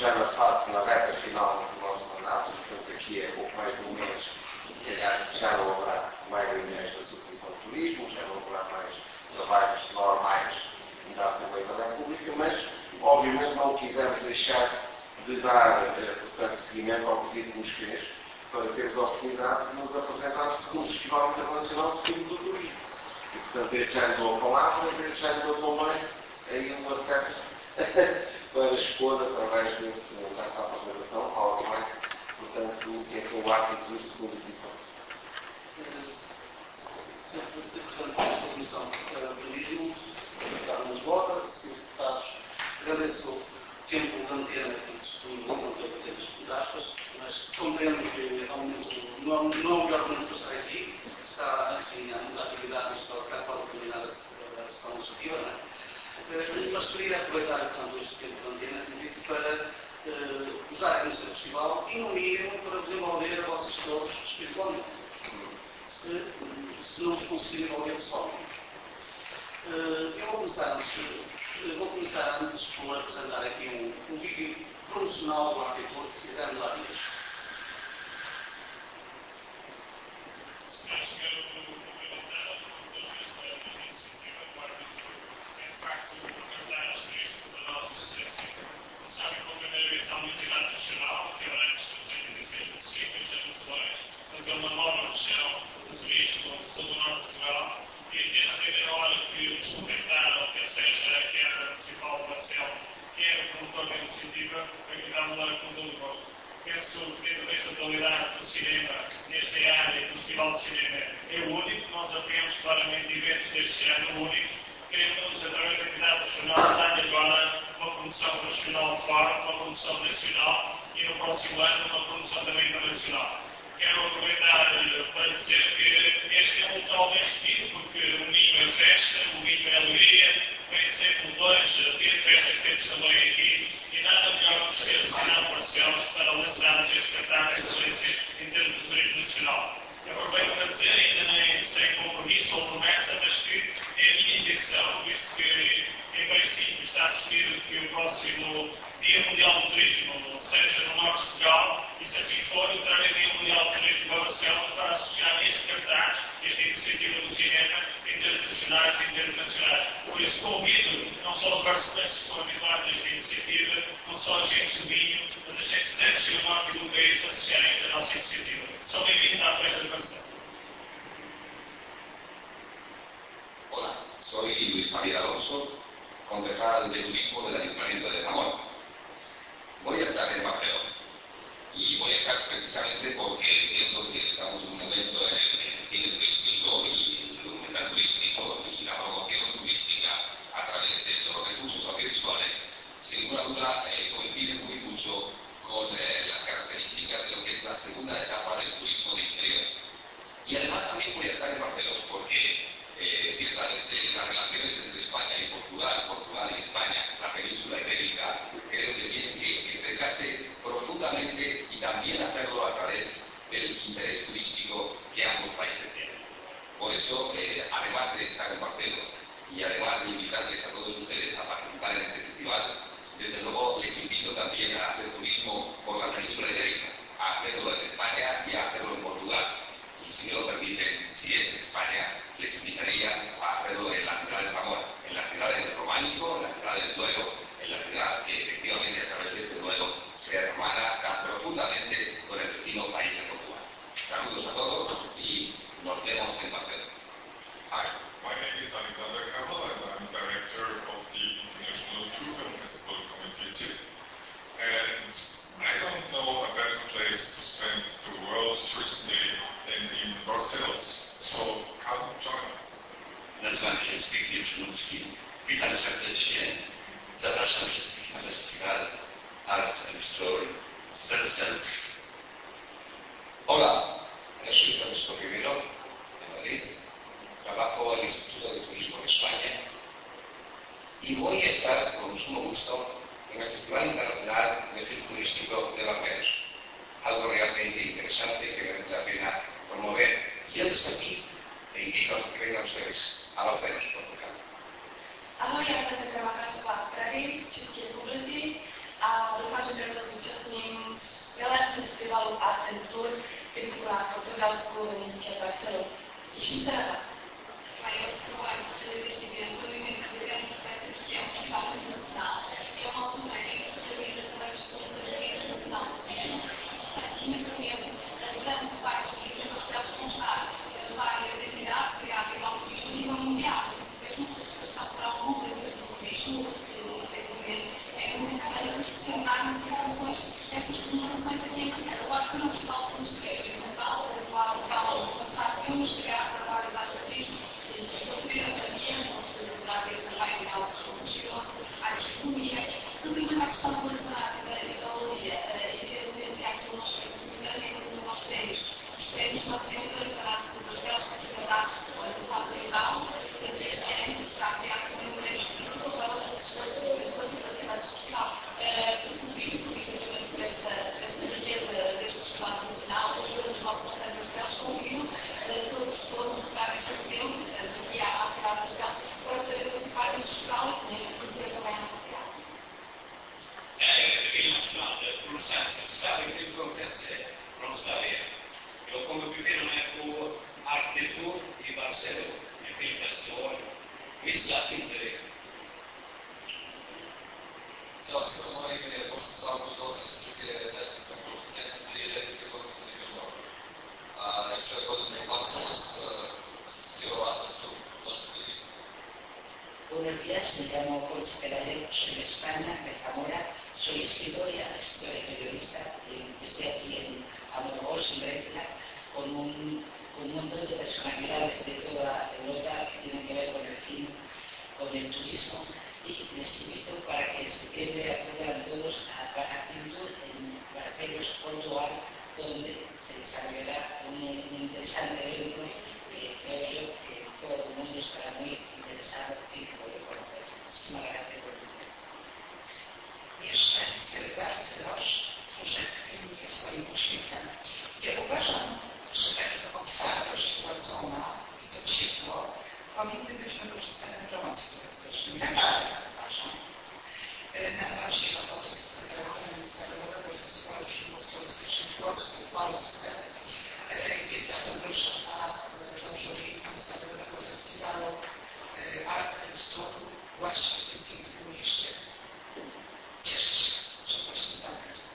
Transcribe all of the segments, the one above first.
já na reta final do nosso mandato, portanto aqui é pouco mais de um mês, se calhar já não haverá mais reuniões da Subcomissão de Turismo, já não haverá mais trabalhos normais da Assembleia da República, mas obviamente não quisemos deixar de dar, portanto, seguimento ao pedido que nos fez, para termos a oportunidade de nos apresentar segundo o Festival Internacional de Filme do Turismo. E, portanto, desde já lhe dou a palavra e desde já lhe dou também aí um acesso para expor, através dessa apresentação, PowerPoint, portanto, o que é o árbitro do segundo edição. Sr. Presidente da Comissão de Turismo, deputado nos vota, Srs. Deputados, agradeço o tempo de antena que disponibilizam para ter as aspas, mas compreendo que não é o melhor momento para estar aqui, está, enfim, há muita atividade, mas está quase terminada a sessão legislativa, não é? Mas queria aproveitar, portanto, este tempo de antena, como disse, para vos dar a conhecer o festival e, no mínimo, para vos envolver a vocês todos espiritualmente, se não vos conseguir envolver pessoalmente. Eu vou começar antes por apresentar aqui um vídeo promocional do arquiteto que fizemos há dias. Sabem, pela primeira vez há uma entidade regional, que era antes dos 86 municípios, é muito longe, portanto é uma nova região de turismo de todo o norte de Portugal, e desde a primeira hora que nos contactaram, quer seja a Câmara Municipal de Barcelos, quer o promotor da iniciativa, acreditamos lá com todo o gosto. Penso que dentro desta atualidade do cinema, nesta área do Festival de Cinema, é o único, nós apoiamos claramente eventos deste género únicos, queremos, através da entidade regional, dar agora uma promoção regional forte, uma promoção nacional e no próximo ano uma promoção também internacional. Quero aproveitar para dizer que este é um local bem escolhido, porque o Minho é festa, o Minho é alegria, vem de século II, dia de festa que temos também aqui, e nada melhor do que escolher a cidade de Barcelos para lançarmos este cartaz de excelência em termos de turismo nacional. Aproveito para dizer, ainda nem sem compromisso ou promessa, mas que é a minha intenção, visto que em princípio está assumido que o próximo Dia Mundial do Turismo seja no Norte de Portugal, e se assim for, eu trarei o Dia Mundial do Turismo para Barcelos para associar este cartaz, esta iniciativa do cinema, em termos nacionais e internacionais. Por isso convido não só os barcelenses que estão habituados a esta iniciativa, não só agentes do vinho, mas agentes da região norte e do país para associarem esta nossa iniciativa. São bem-vindos à festa de Barcelos. Hola, soy Luis Javier Alonso, concejal de turismo del Ayuntamiento de Zamora. Voy a estar en Barcelona y voy a estar precisamente porque entiendo que estamos en un momento en el que el cine turístico y el documental turístico y la promoción turística a través de los recursos audiovisuales, sin ninguna duda coinciden muy mucho con las características de lo que es la segunda etapa del turismo de interior. Y además también voy a estar en Barcelona porque ciertamente las relaciones entre España y Portugal, Portugal y España, la península ibérica, creo que tienen que estrecharse profundamente y también hacerlo a través del interés turístico que ambos países tienen. Por eso, además de estar en Barcelona y además de invitarles a todos ustedes a participar en este festival, desde luego les invito también a hacer turismo por la península ibérica, a hacerlo en España y a hacerlo en Portugal. Y si me lo permiten, si es España, les invitaría a hacerlo en la ciudad de Zamora, en la ciudad del Románico, en la ciudad del Duero, en la ciudad que efectivamente a través de este Duero se hermana tan profundamente con el vecino país de Portugal. Saludos a todos y nos vemos en Barcelona. Hi, my name is Alexander Kamal and I'm director of the International True Film Festival Committee too. And I don't know a better place to spend the World Tourism Day than in Barcelos, so come join us. Nazywam się Zbigniew Szymulski. Witam serdecznie. Zapraszam wszystkich na festiwal Art and Story w Barcelos. Hola, yo soy Francisco Rivero, de Madrid. Trabajo en el Instituto de Turismo de España y voy a estar con sumo gusto en el Festival Internacional de Film Turístico de Barcelos. Algo realmente interesante que merece la pena promover. Yo desde aquí invito a que vengan ustedes a Barcelos, Portugal. Ahora ya estamos trabajando para traer Turquía Mobility a los Glasgow e a Barcelona. Isto será. Eu sou deste evento, o evento de grande importância que é um festival internacional. É uma altura em que se realiza também as exposições do Dia Internacional do Turismo. Portanto, nesse evento, tanto vários eventos especiais vão estar várias entidades ligadas ao turismo a nível mundial. Por isso mesmo, já será um número de turismo, efetivamente, é muito importante simularmos as informações destas comemorações aqui em Marcelo. Agora, que no Festival de Filmes de Festa e Portugal, vão passar filmes ligados a várias áreas do turismo, portuguesa, ambiente, já ver também algumas coisas cheiosas, áreas de economia. Relativamente à questão do artesanato e da galeria, evidentemente que há aqui um aspecto importante no nosso prémios. Os prémios são sempre artesanato das belas capacidades de fase local, portanto, este ano será criado também um prémio específico para as capacidades social. Tudo isto, efetivamente, por esta riqueza deste festival nacional, os dois nossos parceiros deles convidam todas as pessoas a votarem este tempo, aqui à cidade de Cascais, para poderem participar neste festival e poderem conhecer também a cidade. Categoria nacional, interessante, cidade que acontece na cidade. Eu, como viveram com arquitetura e Barcelona, enfim, festival, isso já tem interesse. Chelsea também é responsável por todas as atividades que estão presentes e desenvolvimento de nível. Já agora me passamos Buenos días, me llamo Concha Pelayo, soy de España, de Zamora, soy escritora y periodista y estoy aquí en Amorgós, en Grecia, con un montón de personalidades de toda Europa que tienen que ver con el cine, con el turismo, y les invito para que en septiembre acudan todos a Pintur en Barcelos, Portugal, donde se desarrollará un interesante evento que creo yo que todo el mundo estará muy interesado en poder conocer. Muchísimas gracias por el interés. Jeszcze chcę bardzo że jest swoim uśmiechem. Ja uważam, że taka otwartość wrodzona i to ciepło powinny być wykorzystane w promocji turystycznej. Naprawdę tak uważam. Nazywam się Borys, dyrektorem Międzynarodowego Festiwalu Filmów Turystycznych w Płocku, w Polsce. Jest zaproszona do jury Międzynarodowego Festiwalu Art and Tour właśnie w tym pięknym mieście. Cieszę się, że właśnie tam jest.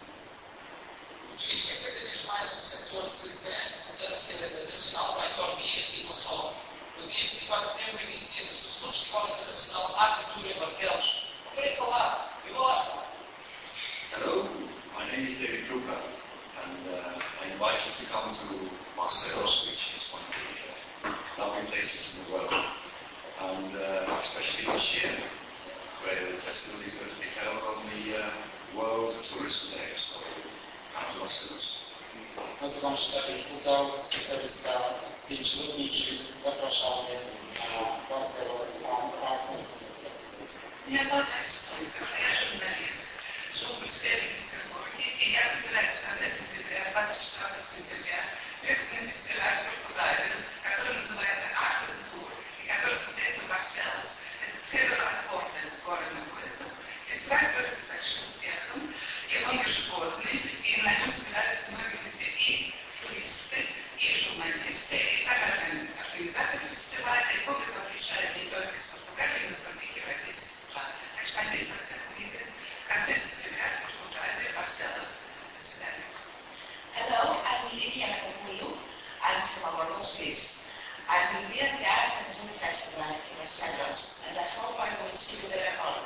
O turismo é cada vez mais um setor de grande importância nacional para a economia e não só. No dia 24 de setembro inicia-se o segundo Festival Internacional Arte e Cultura em Barcelos. Apareça lá, eu vou lá estar. Hello, my name is David Krupa, and I invite you to come to Barcelos, which is one of the lovely places in the world, and especially this year, where the festival is going to be held on the World Tourism Day, so come to Barcelos. Nazywam się Dariusz Budał, specjalista zdjęć lotniczych, zapraszamy na Barcelos Art and Tour. Minha nota é jornalista, sou professora de Peterburgo e as mulheres francesas participaram da interview, referentes de arte Portugal, которые называется Art and Tour, и который состоится в Барселоне. Это северо-западный город находится, фестиваль пользуется большим успехом, и он ежегодный, и на нем собираются многие люди, и туристы, и журналисты, и сами организаторы фестиваля, и публика приезжает не только из Португалии, но из других европейских стран. Так что надеюсь, вас всех увидеть в конце сентября в Португалии, Барселос. До свидания. Hello, I'm Lydia Macapulo. I'm from Amorgós, Greece. I will be at the Art and Tour Festival in Barcelos, and I hope I will see you there all.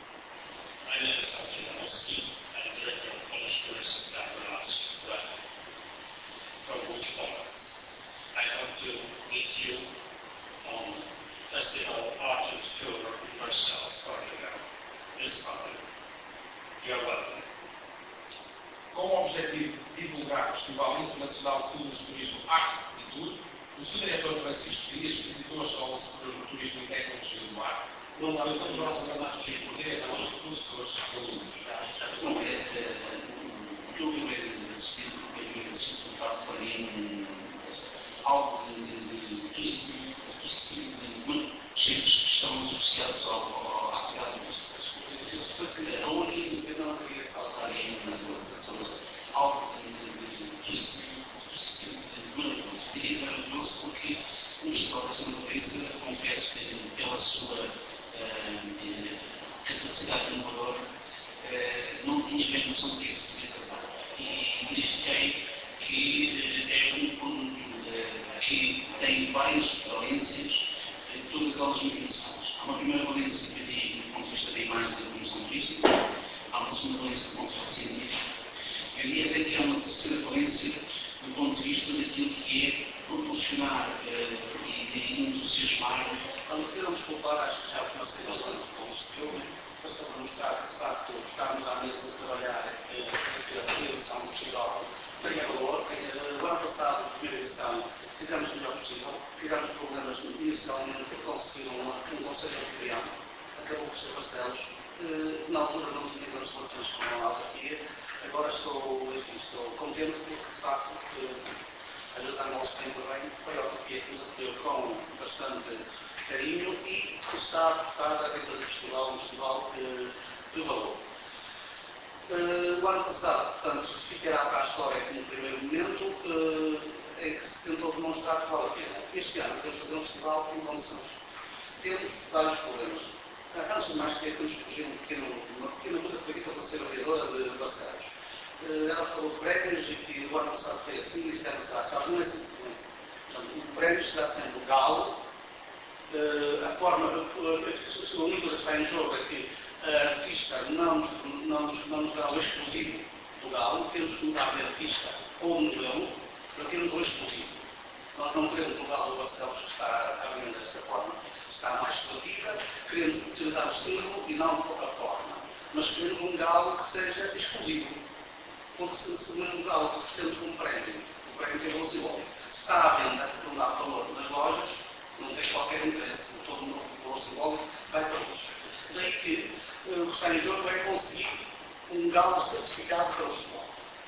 My name is Andrzej Janowski. I'm director of Polish Tourism Apparatus from Łódź, Poland. I hope to meet you on Festival Art and Tour in Barcelos, Portugal, this autumn. You are welcome. Com o objetivo de divulgar o Festival Internacional de Filmes de Turismo Arte e Tour, o seu diretor Francisco Dias visitou a Escola Superior de Turismo e Tecnologia do Mar, onde foi um dos nossos amados diretores, professores e alunos. Algo muito simples que estão associados à atividade do a única que não queria faltar aí nas pessoas, algo muito cidade de Inovador, não tinha bem noção do que se podia tratar. E verifiquei que aqui tem várias valências, todas elas muito interessantes. Há uma primeira valência que eu digo do ponto de vista da imagem da promoção turística, há uma segunda valência do ponto de vista científico, eu diria até que há uma terceira valência do ponto de vista daquilo que é proporcionar e entusiasmar. Quando queiram desculpar, acho que já comecei bastante com este filme, para só demonstrar que, de facto, estarmos à mesa a trabalhar essa edição do festival tem valor. O ano passado, na primeira edição, fizemos o melhor possível, tivemos problemas inicialmente por conseguir um conselho anfitrião, acabou por ser Barcelos. Na altura não tinha grandes relações com a autarquia, agora estou contente porque, de facto, a José Mols bem, foi a autarquia que nos acolheu com bastante carinho e está a apostar a dentro do festival, um festival de valor. O ano passado, portanto, ficará para a história como primeiro momento em que se tentou demonstrar que vale a pena. Este ano temos de fazer um festival em condições. Temos vários problemas. Antes de mais, temos que fugir uma pequena coisa que foi dita pela senhora vereadora de Barcelos. Ela falou de prémios e que o ano passado foi assim e este ano será assim. Não é assim. Portanto, o prémio será sempre o galo. A única coisa que está em jogo é que a artista não nos dá o exclusivo do galo, temos que mudar de artista ou modelo para termos o exclusivo. Nós não queremos o galo do Barcelos que está à venda desta forma, está mais criativa, queremos utilizar o símbolo e não de qualquer forma, mas queremos um galo que seja exclusivo. Porque se o mesmo galo que oferecemos como prémio, o prémio tem valor simbólico, está à venda, não dá valor nas lojas, não tem qualquer interesse, todo o valor simbólico vai para todos. Daí que o que está em jogo é conseguir um galo certificado para o futebol.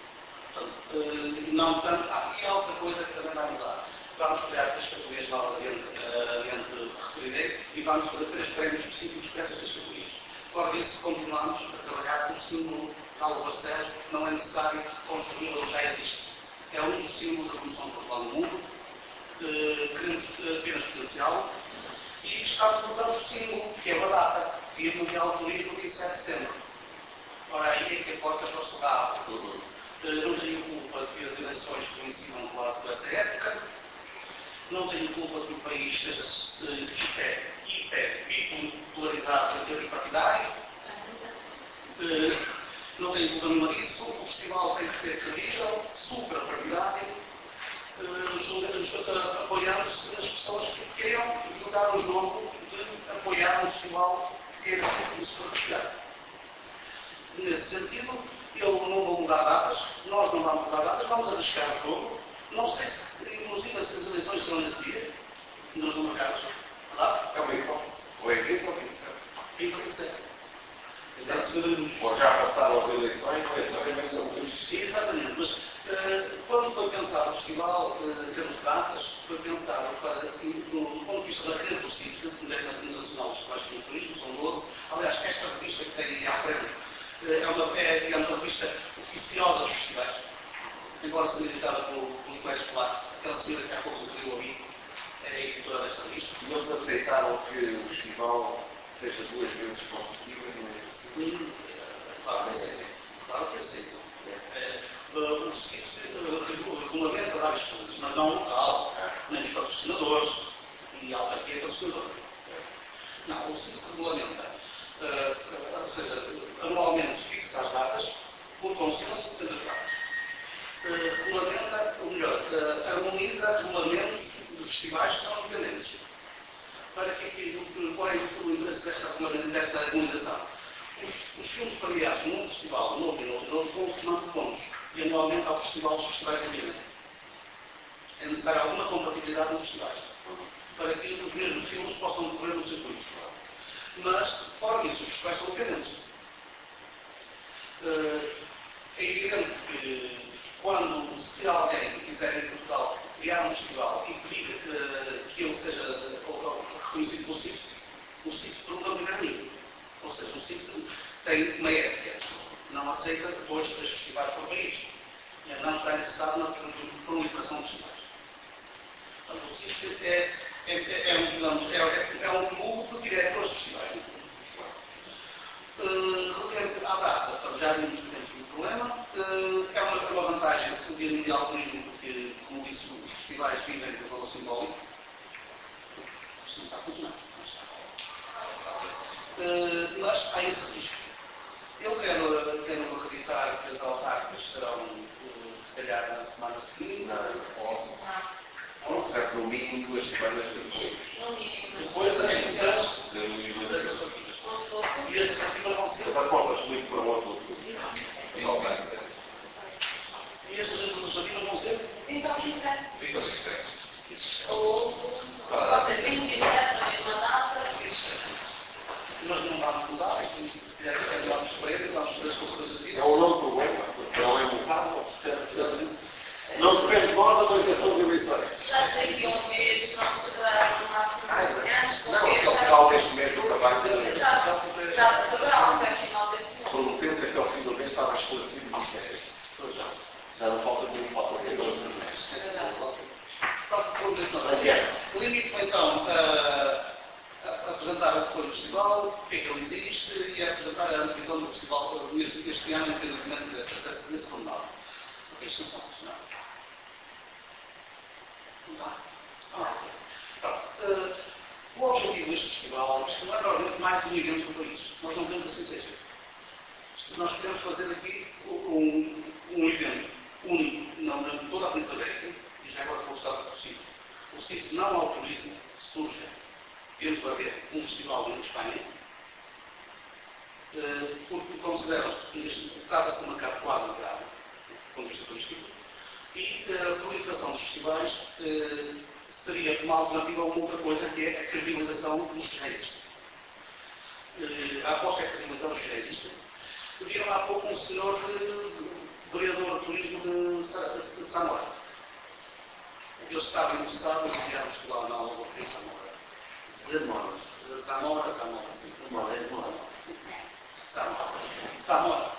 Não tanto. E há outra coisa que também vai mudar. Vamos criar 3 categorias novas adiante referirei e vamos fazer 3 prémios específicos para essas 3 categorias. Fora disso, continuamos a trabalhar com o símbolo Galo Barcelos, porque não é necessário construí-lo, já existe. É um dos símbolos da promoção cultural no mundo. Queremos apenas potenciá-lo e estamos a usar o símbolo, que é uma data, Dia Mundial do Turismo, 27 de setembro. Ora, aí é que a porta para o Estado. Não tenho culpa de que as eleições coincidam quase com essa época. Não tenho culpa de que o país esteja hiper bipolarizado em termos partidários. Não tenho culpa nenhuma disso. O festival tem que ser credível, supra-partidário, apoiando-se as pessoas que queiram jogar o jogo de apoiar um festival que queira ser supra-partidário. Nesse sentido, eu não vou mudar datas, nós não vamos mudar datas, vamos arriscar o jogo. Não sei se, inclusive, as eleições serão nesse dia, nós não marcamos. É uma hipótese. Ou é 20 ou 27? 20 ou 27. Ou já passaram as eleições, ou é exatamente, mas quando foi pensado o festival, em termos de datas, foi pensado para, do ponto de vista da rede do CIF, da Rede Internacional dos Festivais de Turismo, são 12. Aliás, esta revista que tem aí à frente digamos, a revista oficiosa dos festivais, embora seja editada pelos colegas polacos. Aquela senhora que há pouco viu ali é a editora desta revista. E eles aceitaram que o festival seja 2 vezes consecutivo e não é possível? Claro que aceitam. O CIF regulamenta várias coisas, mas não o local, nem os patrocinadores e a autarquia patrocinadora. Não, o CIF regulamenta, ou seja, anualmente fixa as datas por consenso entre as datas. Regulamenta, ou melhor, harmoniza regulamentos de festivais que são independentes. Para qual é o interesse desta harmonização? Os filmes premiados num festival, noutro e noutro, vão somando pontos. E anualmente há o festival dos festivais independentes. É necessário alguma compatibilidade nos festivais, para que os mesmos filmes possam decorrer no circuito. Mas, fora disso, os festivais são independentes. É evidente que, se alguém quiser em Portugal criar um festival e pedir que ele seja reconhecido pelo CIF, o CIF não tem ninguém. Ou seja, o CIF tem uma ética, não aceita 2, 3 festivais por país. E não está interessado na proliferação de festivais. Portanto, o CIF é um clube de diretores de festivais. Mas há esse risco. Eu quero acreditar que as autárquicas serão, se calhar, na semana seguinte. Não, será no mínimo 2 semanas depois. Depois das eleições. E as legislativas vão ser. Apontas muito para o outro. E as legislativas vão ser? Então, Ou. Nós não vamos mudar, se calhar vamos sofrer, vamos fazer as consequências. É um novo problema, porque não é mutável. Não depende de nós a organização de eleições. Já sei que um mês não se dará no máximo antes do Não, mês. até o final deste mês nunca vai ser. Já se saberá até o final deste mês. Prometendo que até o fim do mês estava esclarecido o mistério. Já não falta muito, falta o mês. O limite foi então apresentar o que foi o festival, porque é que ele existe, e apresentar a divisão do festival este ano, independentemente desse pormenor. Isto não funciona. O objetivo deste festival, isto não é provavelmente mais um evento do país. Nós não queremos assim seja. Nós queremos fazer aqui um evento único, não em toda a Península Ibérica, e já agora vou usar o sítio. O sítio não autoriza que surja dentro de haver um festival em Espanha, porque consideram-se que trata-se de um mercado quase entrado, do ponto de vista turístico, e a proliferação dos festivais seria uma alternativa a uma outra coisa, que é a credibilização dos que já existem. A aposta é a credibilização dos que já existem. Viram há pouco um senhor vereador de turismo de Zamora. Ele estava interessado em criar um festival na Alva de Zamora. Zamora, sim. Zamora.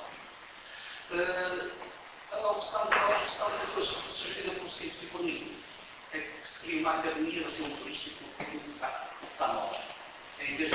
A opção que foi sugerida pelo sítio de turismo é que se cria uma academia de filme turístico de Zamora. Em vez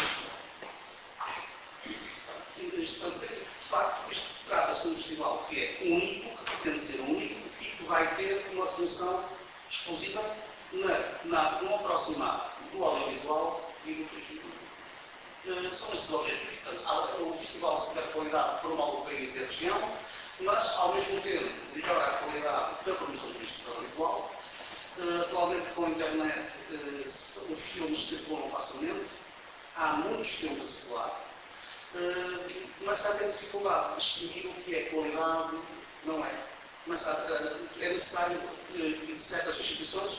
isto para dizer que, de facto, isto trata-se de um festival que é único, que pretende ser único e que vai ter uma função exclusiva no aproximado do audiovisual e do turismo. São estes objetivos. Portanto, o festival, se tiver qualidade, promove o país e a região, mas, ao mesmo tempo, melhora a qualidade da promoção turística audiovisual. Atualmente, com a internet, os filmes circulam facilmente. Há muitos filmes a circular. Mas há dificuldade de distinguir o que é qualidade, não é. Mas é necessário que certas instituições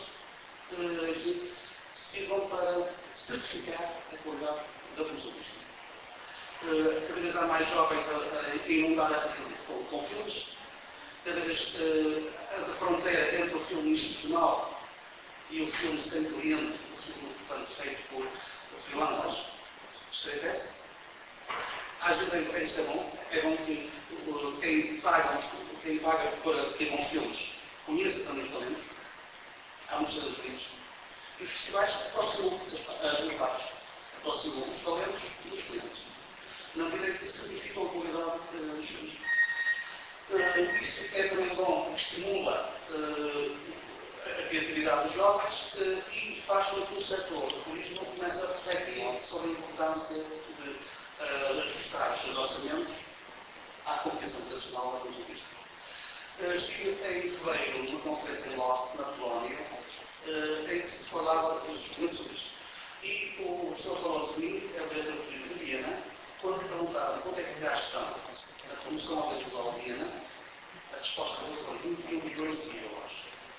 sirvam para certificar a qualidade da promoção turística. Cada vez há mais jovens a inundar a rede com filmes. Cada vez a fronteira entre o filme institucional e o filme sem cliente, o filme, portanto, feito por freelancers, estreitece. Às vezes isso é bom que quem paga para ter bons filmes conheça também os talentos. Há muitos talentos livres. E os festivais aproximam as partes, aproximam os talentos dos clientes. Na medida em que certificam a qualidade dos filmes. Isso é também bom, porque estimula a criatividade dos jovens e faz com que o setor do turismo comece a refletir sobre a importância de ajustar os seus orçamentos à competição internacional da promoção turística. Estive em fevereiro numa conferência em Lodz, na Polónia, em que se falava justamente sobre isto. E o professor falou de mim, é o diretor de turismo de Viena, quando lhe perguntaram quanto é que gastam na promoção audiovisual de Viena, a resposta dele foi 21 milhões de euros.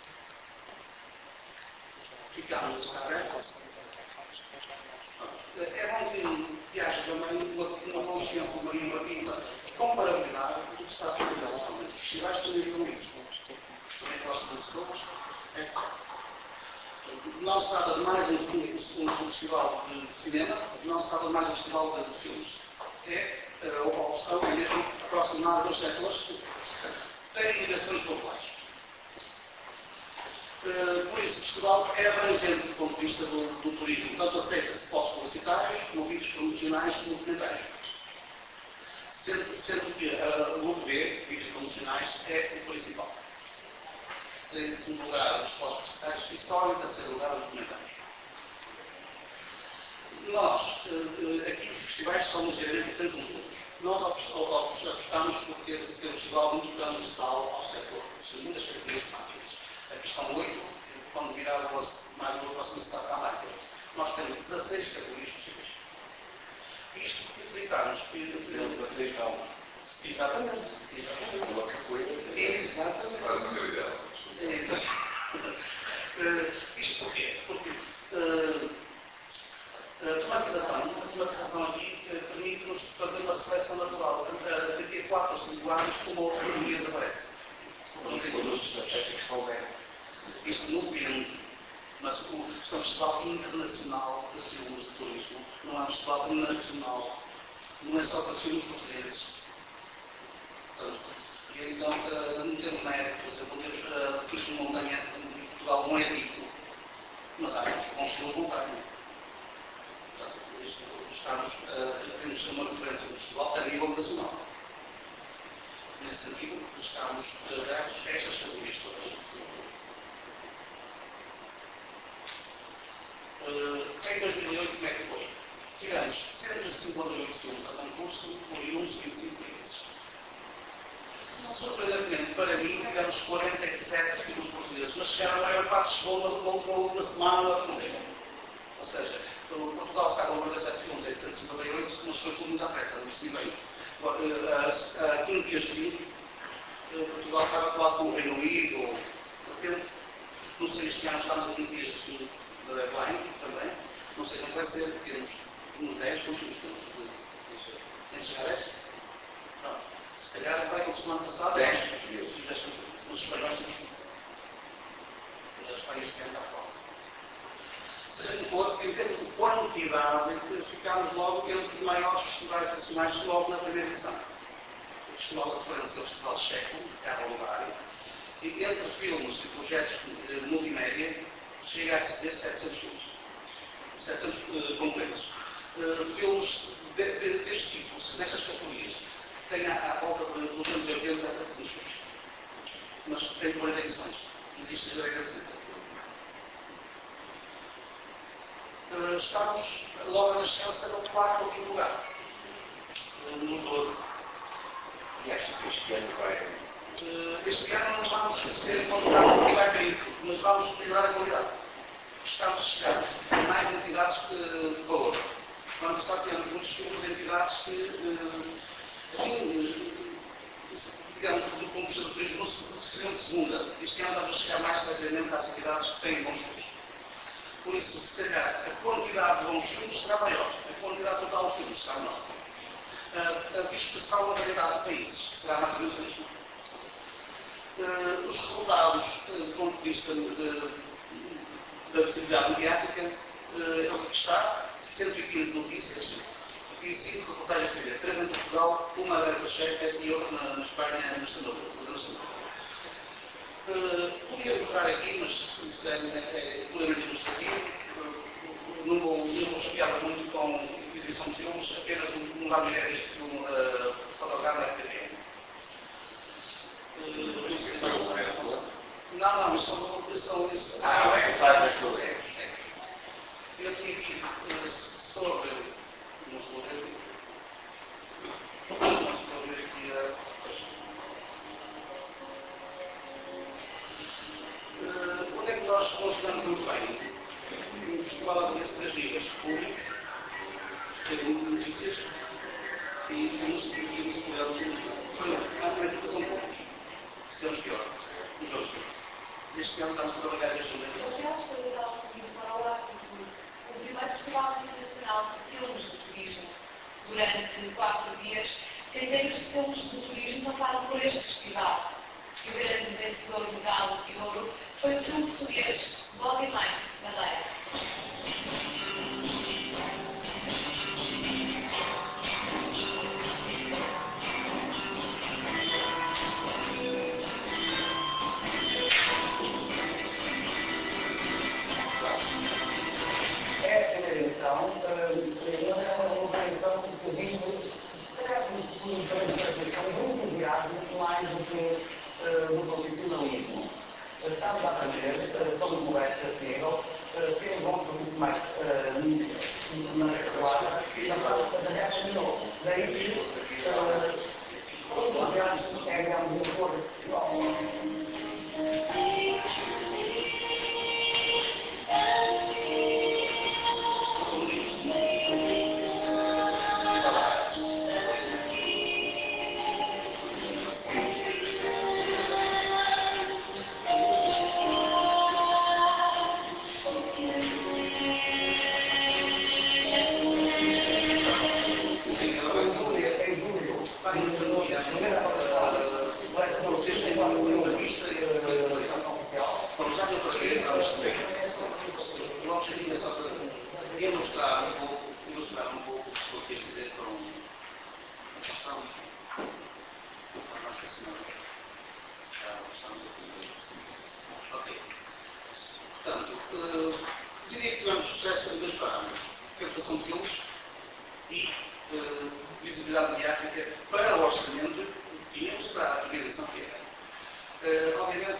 Ficámos a tocar é bom que haja também uma consciência, uma normativa, comparabilidade do que está a fazer nacionalmente. Os festivais também ficam isso. Também gostam de pessoas, etc. Não se trata de mais um festival de cinema, não se trata de mais um festival de filmes. A opção é mesmo aproximar dos setores que têm ligações populares. Por isso, o festival é abrangente do ponto de vista do turismo. Tanto aceita spots publicitários, como vídeos promocionais, como documentários. Sendo que o grupo B, vídeos promocionais, é o principal. Em segundo lugar, os spots publicitários e só em terceiro lugar, os documentários. Nós, aqui os festivais são ligeiramente diferentes uns dos outros. Nós apostamos por ter um festival muito transversal ao setor, segundo as características temáticas. A questão 8, quando virar mais uma próxima cidade, há mais 8. Nós temos 16 categorias possíveis. Isto porque acreditamos que... 16 não. Exatamente. Uma capoeira. Exatamente. Quase uma cavidade. Isto porquê? Porque a tematização aqui permite-nos fazer uma seleção natural. Daqui a 4 ou 5 anos, como a autonomia desaparece. Isto não depende, mas é um festival internacional de filmes de turismo, não é um festival nacional, não é só para filmes portugueses. Então, não temos mérito, por exemplo, temos turismo de montanha em Portugal, não é rico, mas há muitos bons filmes de montanha. Temos uma referência no festival a nível nacional. Nesse sentido, estamos abertos a estas categorias todas. Em 2008, como é que foi? Tivemos 158 filmes a concurso, oriundos de 25 países. Surpreendentemente, para mim, tivemos 47 filmes portugueses, mas chegaram a maior parte, chegou na semana da fronteira. Ou seja, Portugal está com 47 filmes em 158, mas foi tudo muito à pressa, não percebi bem. Há 15 dias de fim, Portugal estava quase com o Reino Unido, ou de repente, não sei, este ano estamos a 15 dias de fim da deadline também. Não sei como vai ser, temos uns 10, quantos filmes temos? Tem que chegar a 10? Pronto. Se calhar vai com a semana passada, 10 nos espanhóis temos 15. Na Espanha este ano está forte. Seja como for, em termos de quantidade, ficámos logo entre os maiores festivais nacionais logo na primeira edição. O Festival de Referência é o Festival Checo, de cada lugar, e entre filmes e projetos multimédia, chega a receber 700 filmes. 700 concorrentes. Filmes deste tipo, destas categorias, tem à volta de 280 a 300 filmes. Mas tem 40 edições. Existe já a agradecer. Estamos logo na nascença no 4º ou 5º lugar. Nos 12. E acho que este ano vai. Este ano não vamos crescer em quantidade, não vai cair, mas vamos melhorar a qualidade. Estamos a chegar a mais entidades de valor. No ano passado tivemos muitos filmes de entidades que, digamos, do ponto de vista do turismo, seriam de segunda. Este ano vamos a chegar mais rapidamente às entidades que têm bons filmes. Por isso, se calhar, a quantidade de bons filmes será maior, a quantidade total de filmes será menor. A dispersão na variedade de países será mais ou menos a mesma. Os resultados, do ponto de vista da visibilidade mediática, é o que está: 115 notícias e 5 reportagens de TV, 3 em Portugal, uma na República Checa e outra na Espanha, na Extremadura. Podia mostrar aqui, mas isso é puramente ilustrativo. Não vou chatear muito com a exibição de filmes, apenas não dá uma ideia deste filme fotograma da RTP. Não, isso são isso. É faz as duas. Eu tinha aqui sobre. Não estou a ver aqui onde é que nós funcionamos muito bem? O festival abrange 3 níveis: públicos, notícias e filmes poderosos. A educação pública. Estamos pior. Os dois. Este ano estamos a trabalhar neste momento. Aliás, foi legal comigo para o primeiro Festival Internacional de Filmes do Turismo, durante 4 dias, centenas de filmes do turismo passaram por este festival. E o grande vencedor do Galo de Ouro foi o filme português Body Mind, Madeira. Esta primeira edição é uma variação de turismo, por muito entusiasmo, mais do que do profissionalismo. Estamos a aprender, sobre conversa desse nível, temos um serviço mais na recuada, e na falta de resto de novo. feito, ganhamos um acordo pessoal. O objetivo é só para ilustrar um pouco o que estou aqui a dizer com Ok. Portanto, diria que tivemos sucesso em dois parâmetros: captação de filmes e visibilidade mediática para o orçamento que tínhamos para a direção que era. Obviamente,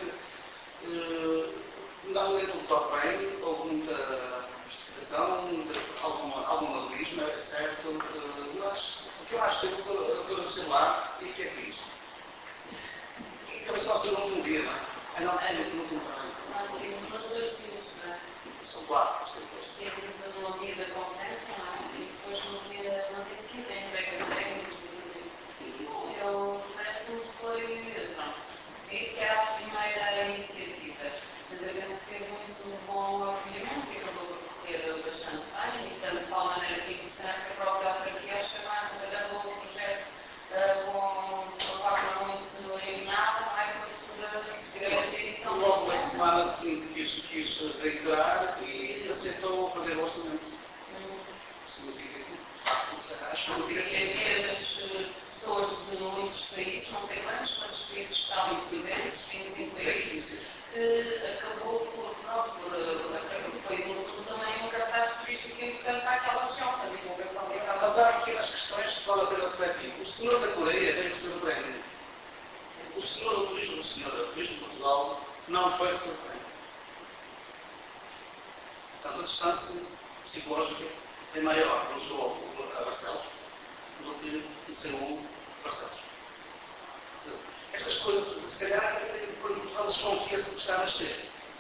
não é tudo tão bem, houve muita precipitação, algum maluísmo, é certo, mas o que eu acho que eu vou celular e o que é que diz? E também só se não um dia, não é? Não é muito trabalho. Nós temos uns 2 dias, não é? São 4, temos no dia da conferência, não é? E depois no dia seguinte, em entrega técnicos. Parece-me que foi, pronto, isso era a primeira iniciativa. Mas eu penso que teve muito bom acolhimento e acabou por correr bastante bem, e tanto de tal maneira que interessante que a própria autarquia acho que agarrou o projeto com uma forma muito eliminada, não é? Para futura edição. Logo na semana seguinte quis reiterar e aceitou fazer o orçamento. Significa que, de facto, acho que pessoas de muitos países, não sei quantos países estavam presentes, 25 países, que acabou por foi também um cartaz turístico importante para aquela região, para a divulgação daquela. Mas há pequenas questões que vale a pena refletir. O senhor da Coreia deve ser o prémio. O senhor do turismo de Portugal não foi o seu prémio. Portanto, a distância psicológica é maior quando chegou a Barcelos do que de ser um Barcelos. Estas coisas, se calhar, Portugal desconfia-se do que está a nascer.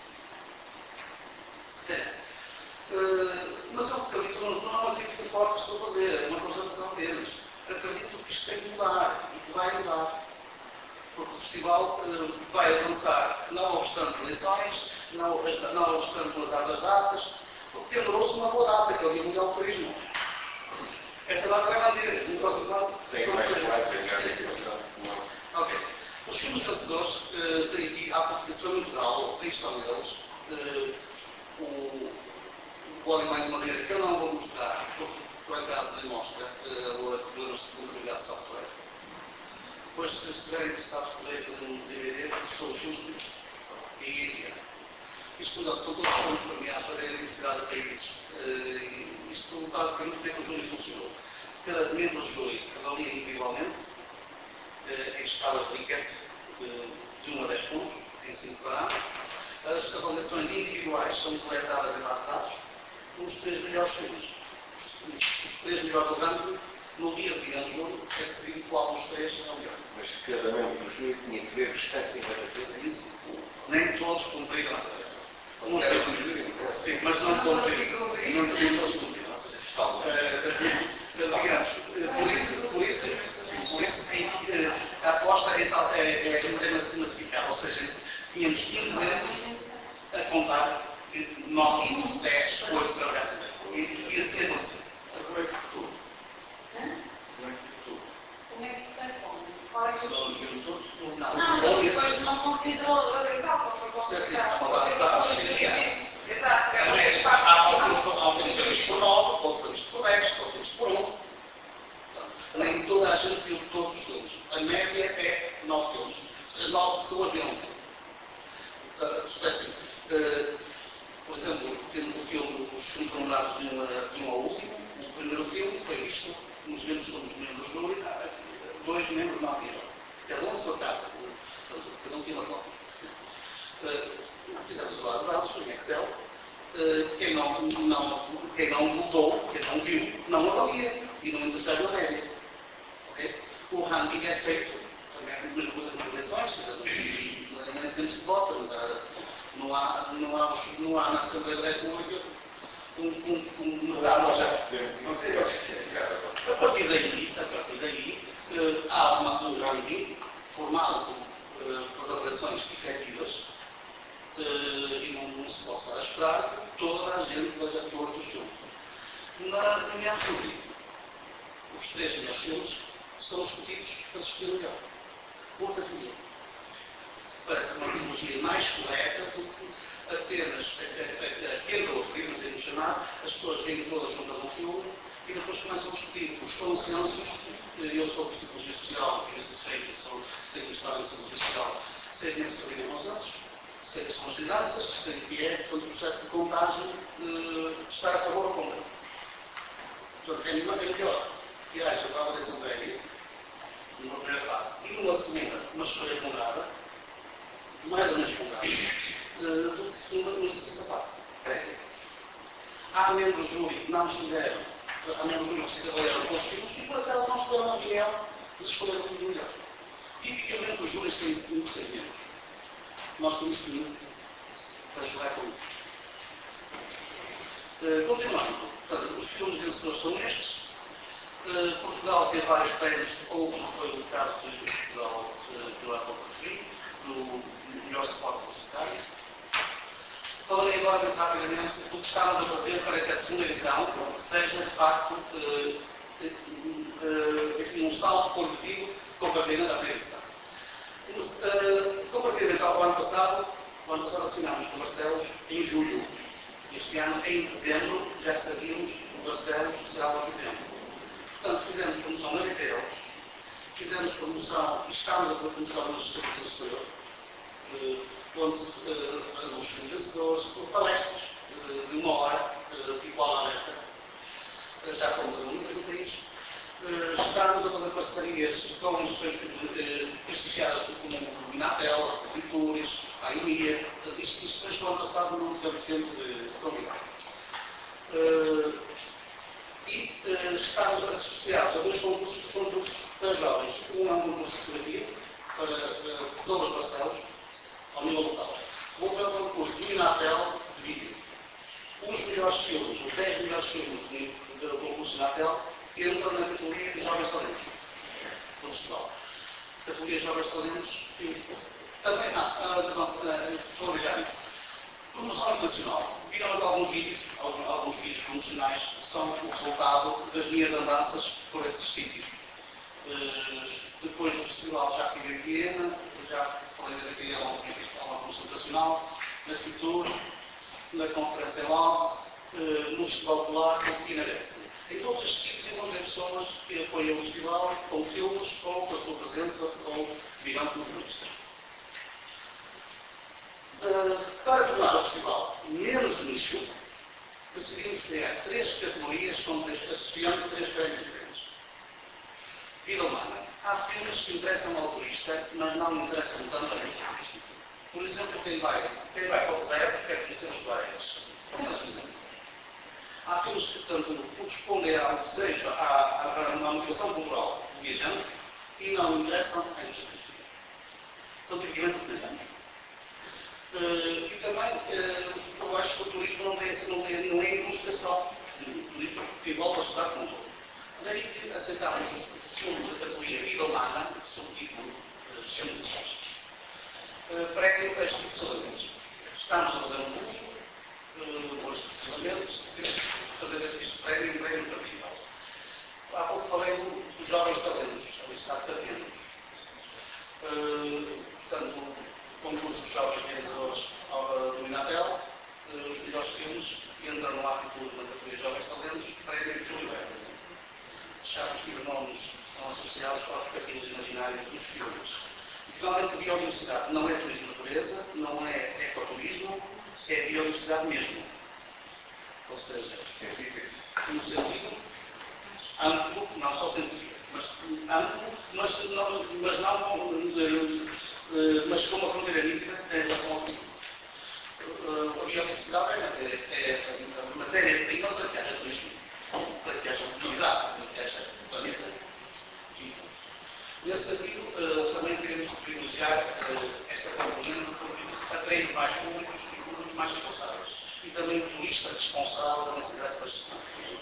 Se calhar. Mas eu acredito, não é uma crítica forte que estou a fazer, é uma constatação deles. Acredito que isto tem que mudar e que vai mudar. Porque o festival vai avançar, não obstante eleições, não obstante o azar das datas, porque pendurou-se uma boa data, que é o Dia Mundial do Turismo. Essa data vai manter, no próximo ano. Tem mais Ok. Os filmes vencedores têm aqui, há pouco que foi muito legal, aí estão eles. O Alemão de Madeira, que eu não vou mostrar, porque por acaso lhe mostra problemas de contabilidade de software. Depois, se estiverem interessados, poderem fazer um DVD sobre os filmes e isto são todos filmes premiados para a diversidade de países. Isto basicamente como é que o júri funcionou. Cada membro do júri avalia individualmente em escalas de Likert de 1 a 10 pontos, em 5 parâmetros. As avaliações individuais são coletadas em base de dados nos 3 melhores filmes. Os 3 melhores do ranking, no dia de final do jogo, é decidido qual dos 3 é o melhor. Mas cada membro do júri tinha que ver os 153. Nem todos cumpriram essa tarefa. Sim, mas não cumpriram. Não todos cumpriram. Por isso a aposta é massificada. Ou seja, tínhamos 15 membros a contar 9, 10, 8 trabalhassem bem. E assim aconteceu. Como é que futuro? Como é que foi como? Qual é que Não, depois não considerou legal, foi considerado. Exato. Há filmes previstos por 9, outros previstos por 10, outros previstos por 11. Nem toda a gente viu todos os filmes. A média é 9 filmes. Ou seja, 9 pessoas viram um filme. Por exemplo, temos o filme, os filmes nomeados de um ao último. O primeiro filme foi visto nos membros, somos membros do júri, 2 membros não viram. Cada um a sua casa. Cada um tinha uma cópia. Fizemos os dados em Excel. Quem não votou, quem não viu, não avalia e não interfere na média. Okay? O ranking é feito, também é a mesma coisa nas eleições, nem sempre se vota, mas não há na Assembleia da República a partir daí há um ranking formado pelas avaliações efetivas e não se possa esperar que toda a gente veja todos os filmes. Na melhor júri, os 3 melhores filmes são discutidos para se escolher o melhor, por categoria. Parece uma metodologia mais correta do que apenas aquele ou podemos termos chamar, as pessoas vêm todas juntas ao filme e depois começam a discutir os consensos. Eu sou de psicologia social, e nesse efeito tenho história de psicologia social, sei que nesse caminho consensos, sei que são as lideranças, sei que é, portanto, o processo de contagem estar a favor ou contra. Portanto, é melhor que haja uma avaliação prévia, numa primeira fase, e numa segunda, uma escolha ponderada, mais ou menos ponderada, do que se numa segunda fase. Há membros do júri que não estiveram, há membros do júri que se avaliaram com os filmes e por acaso não estiveram na opinião de escolher o filme melhor. Tipicamente os júris têm 5, 6 membros. Nós temos 15 para jogar com isso. Continuando, portanto, os filmes vencedores são estes. Portugal teve vários prémios, ou como foi o caso de Portugal, que eu há pouco referi, do melhor suporte publicitário. Falarei agora muito rapidamente do que estamos a fazer para que a segunda edição seja, de facto, um salto qualitativo comparativamente à primeira edição. Comparativamente ao ano passado assinámos com o Barcelos em julho. Este ano, em dezembro, já sabíamos que o Barcelos será o anfitrião. Portanto, fizemos promoção na BTL, fizemos promoção e estamos a fazer promoção na Justiça Superior, onde os vencedores, palestras de 1 hora, tipo aula aberta. Já fomos a muitas no país. Estamos a fazer parcerias com instituições prestigiadas como o Inatel, a Culturas, a IMIA. Isto no ano passado não tivemos tempo de convidar. E estamos associados a 2 concursos para jovens. Um é um concurso coletivo para sobre os Barcelos, ao nível local. O outro é um concurso do Inatel de vídeo. Os melhores filmes, os 10 melhores filmes do concurso Inatel entram na categoria de Jovens Talentos do festival. Categoria de Jovens Talentos e também vou ligar isso. Promoção internacional. Viram alguns vídeos promocionais que são o resultado das minhas andanças por esses sítios. Depois do festival já estive em Viena, já falei daqui a uma promoção internacional, na Fitur, na Conferência em Londres, no Festival Polaco e na Grécia. Em todos estes sítios encontrei pessoas que apoiam o festival com filmes, ou com a sua presença, ou virando como jornalistas. Para tornar o festival menos nicho, decidimos criar 3 categorias associando 3 prémios diferentes. Vida humana. Há filmes que interessam ao turista, mas não interessam tanto ao turista. Por exemplo, quem vai para o deserto quer conhecer os planetas. Apenas um exemplo. Há filmes que, portanto, correspondem ao desejo, à motivação cultural do viajante e não interessam à indústria turística. São tipicamente utilizados. E também, eu acho que o turismo não é indústria só. O turismo envolve a sociedade como um todo. Daí que aceitámos filmes da categoria Vida Humana, subtítulo Chamos prémio a este tipo de saúde. Estamos a fazer um curso, hoje precisamente, fazer este prémio um prémio particular. Há pouco falei dos jovens talentos, a lista de talentos. Portanto, o concurso dos jovens realizadores do Inatel, os melhores filmes entram no aptitude na categoria Jovens Talentos, prémio Júlio Verde. Deixamos que os nomes estão associados aos respectivos imaginários dos filmes. Finalmente, a biodiversidade não é turismo de natureza, não é ecoturismo, é biodiversidade mesmo. Ou seja, no sentido amplo, não só científico, mas amplo, mas com uma fronteira nítida em relação ao turismo. A biodiversidade é a matéria-prima para que haja turismo, para que haja utilidade, para que haja planeta. Nesse sentido, também queremos privilegiar esta componente porque atraímos mais públicos e públicos mais responsáveis. E também o turista responsável também se interessa para gestão.